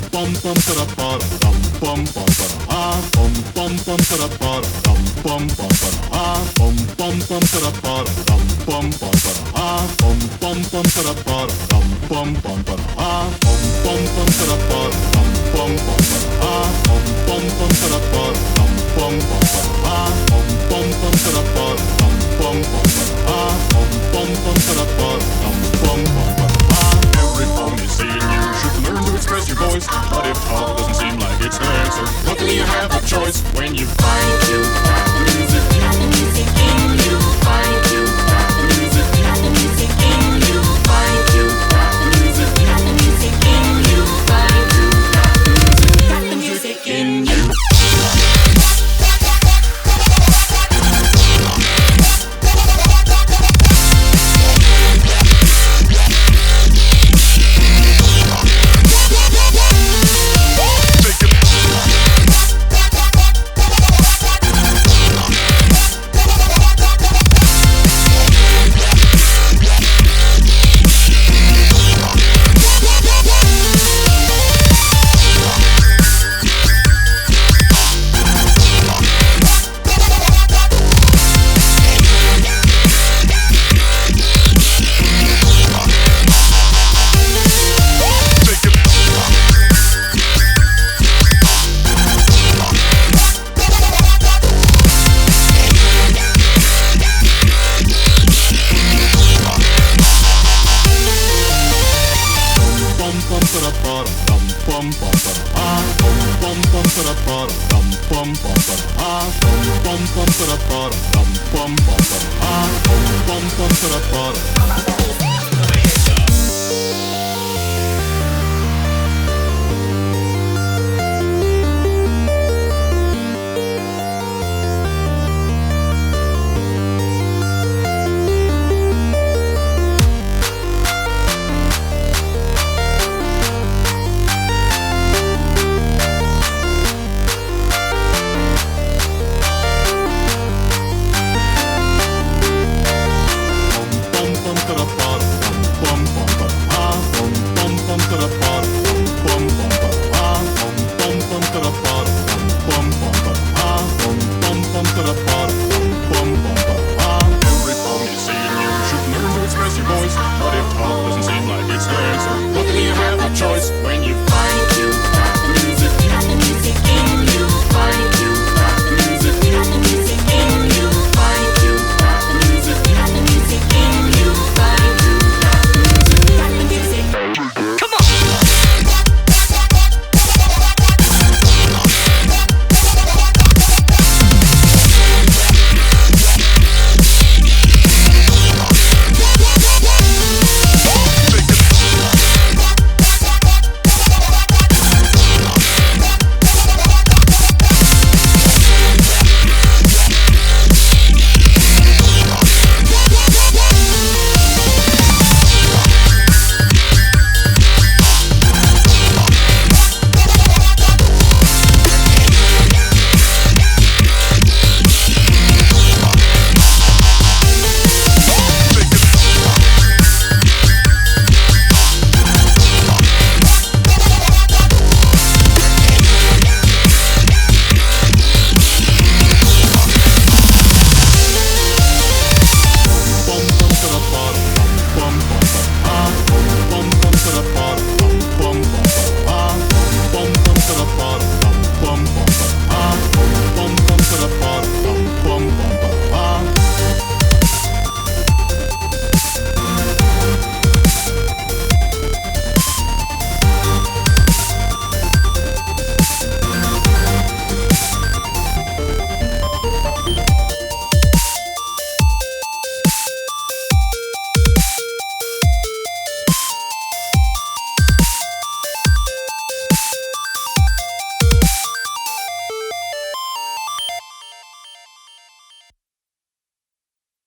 bum bum para para rum bum bum para ah bum bum bum para rum bum bum para ah bum bum bum para rum bum bum para ah bum bum bum para rum bum bum para ah bum bum bum para rum bum bum para ah bum bum bum para rum bum bum para ah bum bum bum para rum bum bum para ah bum bum bum para rum bum bum para ah. Every pony saying you should learn to express your voice, but if talk doesn't seem like it's the answer, luckily you have a choice. When you find you got the music, in you, find you got the music, in you, find you got the music, in you, find you got the music in you. Bum bum para